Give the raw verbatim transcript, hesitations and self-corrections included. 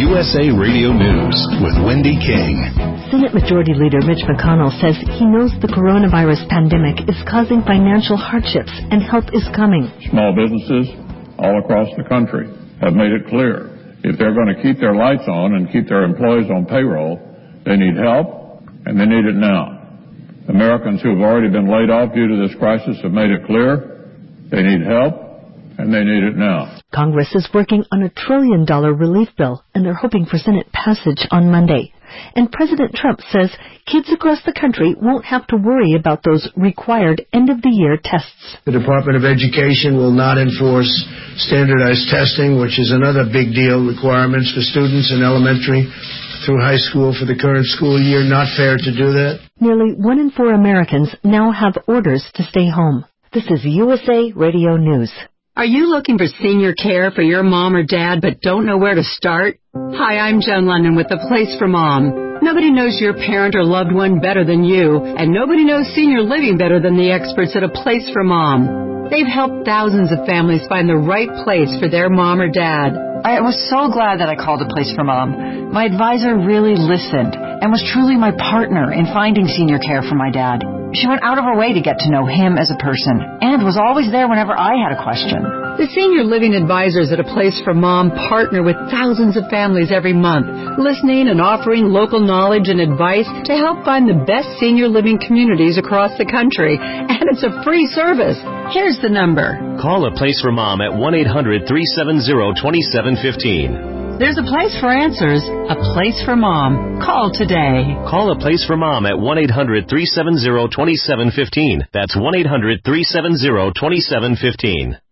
U S A Radio News with Wendy King. Senate Majority Leader Mitch McConnell says he knows the coronavirus pandemic is causing financial hardships and help is coming. Small businesses all across the country have made it clear if they're going to keep their lights on and keep their employees on payroll, they need help, and they need it now. Americans who have already been laid off due to this crisis have made it clear they need help, and they need it now. Congress is working on a trillion dollar relief bill, and they're hoping for Senate passage on Monday. And President Trump says kids across the country won't have to worry about those required end-of-the-year tests. The Department of Education will not enforce standardized testing, which is another big deal, requirements for students in elementary through high school for the current school year. Not fair to do that. Nearly one in four Americans now have orders to stay home. This is U S A Radio News. Are you looking for senior care for your mom or dad but don't know where to start? Hi, I'm Joan London with The Place for Mom. Nobody knows your parent or loved one better than you, and nobody knows senior living better than the experts at A Place for Mom. They've helped thousands of families find the right place for their mom or dad. I was so glad that I called A Place for Mom. My advisor really listened and was truly my partner in finding senior care for my dad. She went out of her way to get to know him as a person and was always there whenever I had a question. The senior living advisors at A Place for Mom partner with thousands of families every month, listening and offering local knowledge and advice to help find the best senior living communities across the country. And it's a free service. Here's the number. Call A Place for Mom at one eight hundred, three seven zero, two seven one five. There's a place for answers, a place for mom. Call today. Call A Place for Mom at one eight hundred, three seven zero, two seven one five. That's one eight hundred, three seven zero, two seven one five.